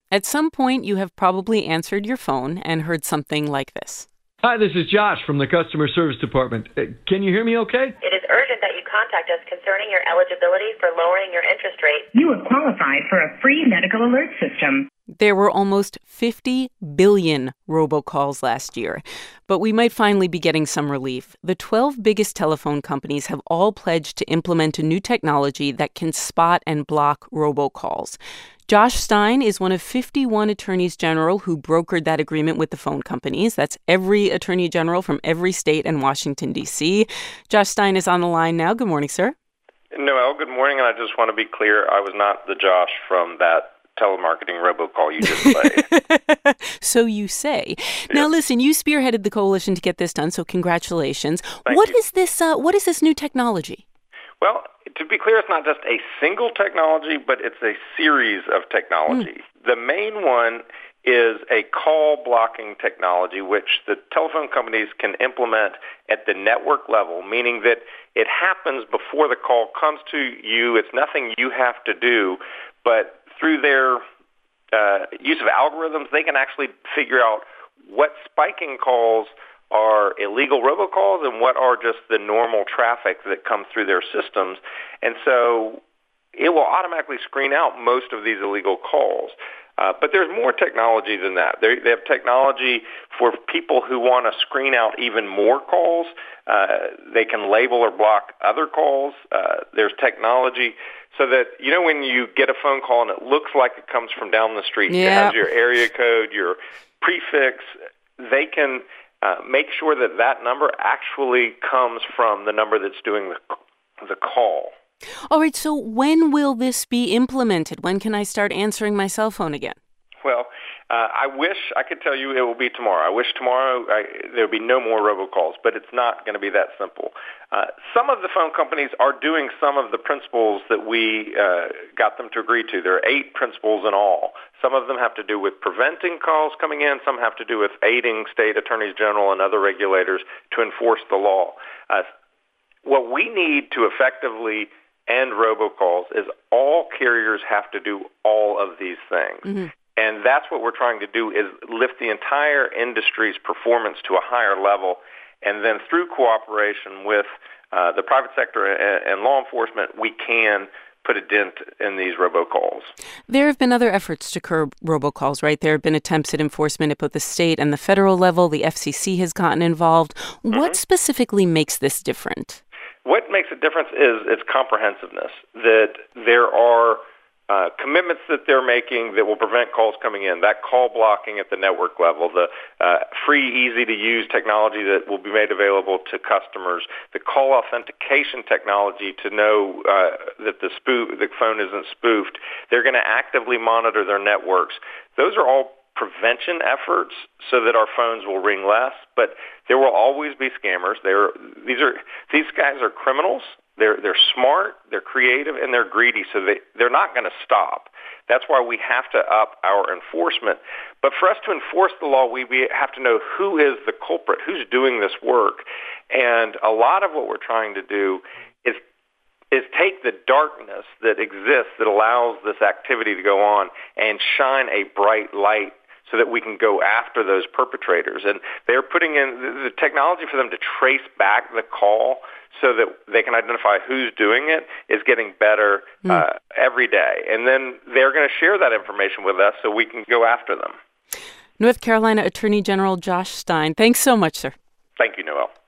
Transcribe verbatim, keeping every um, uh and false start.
At some point, you have probably answered your phone and heard something like this. Hi, this is Josh from the Customer Service Department. Uh, can you hear me okay? It is urgent that you contact us concerning your eligibility for lowering your interest rate. You have qualified for a free medical alert system. There were almost fifty billion robocalls last year, but we might finally be getting some relief. The twelve biggest telephone companies have all pledged to implement a new technology that can spot and block robocalls. Josh Stein is one of fifty-one attorneys general who brokered that agreement with the phone companies. That's every attorney general from every state and Washington, D C. Josh Stein is on the line now. Good morning, sir. Noel, good morning, and I just want to be clear, I was not the Josh from that telemarketing robocall you just played. So you say. Yes. Now, listen, you spearheaded the coalition to get this done, so congratulations. Thank What you. is this? Uh, what is this new technology? Well, to be clear, it's not just a single technology, but it's a series of technology. Mm. The main one is a call blocking technology, which the telephone companies can implement at the network level, meaning that it happens before the call comes to you. It's nothing you have to do, but through their uh, use of algorithms, they can actually figure out what spiking calls are illegal robocalls and what are just the normal traffic that comes through their systems. And so it will automatically screen out most of these illegal calls. Uh, but there's more technology than that. They, they have technology for people who want to screen out even more calls. Uh, they can label or block other calls. Uh, there's technology so that, you know, when you get a phone call and it looks like it comes from down the street, yeah. It has your area code, your prefix, they can uh, make sure that that number actually comes from the number that's doing the, the call. All right, so when will this be implemented? When can I start answering my cell phone again? Well, uh, I wish I could tell you it will be tomorrow. I wish tomorrow I, there would be no more robocalls, but it's not going to be that simple. Uh, some of the phone companies are doing some of the principles that we uh, got them to agree to. There are eight principles in all. Some of them have to do with preventing calls coming in. Some have to do with aiding state attorneys general and other regulators to enforce the law. Uh, what we need to effectively end robocalls is all carriers have to do all of these things. Mm-hmm. And that's what we're trying to do, is lift the entire industry's performance to a higher level. And then through cooperation with uh, the private sector and, and law enforcement, we can put a dent in these robocalls. There have been other efforts to curb robocalls, right? There have been attempts at enforcement at both the state and the federal level. The F C C has gotten involved. Mm-hmm. What specifically makes this different? What makes a difference is its comprehensiveness, that there are uh, commitments that they're making that will prevent calls coming in, that call blocking at the network level, the uh, free, easy-to-use technology that will be made available to customers, the call authentication technology to know uh, that the, spoof, the phone isn't spoofed. They're going to actively monitor their networks. Those are all prevention efforts so that our phones will ring less, but there will always be scammers. They're, these are these guys are criminals. They're they're smart, they're creative, and they're greedy, so they, they're not going to stop. That's why we have to up our enforcement. But for us to enforce the law, we, we have to know who is the culprit, who's doing this work. And a lot of what we're trying to do is is take the darkness that exists that allows this activity to go on and shine a bright light so that we can go after those perpetrators. And they're putting in the technology for them to trace back the call so that they can identify who's doing it is getting better mm. uh, every day. And then they're going to share that information with us so we can go after them. North Carolina Attorney General Josh Stein, thanks so much, sir. Thank you, Noel.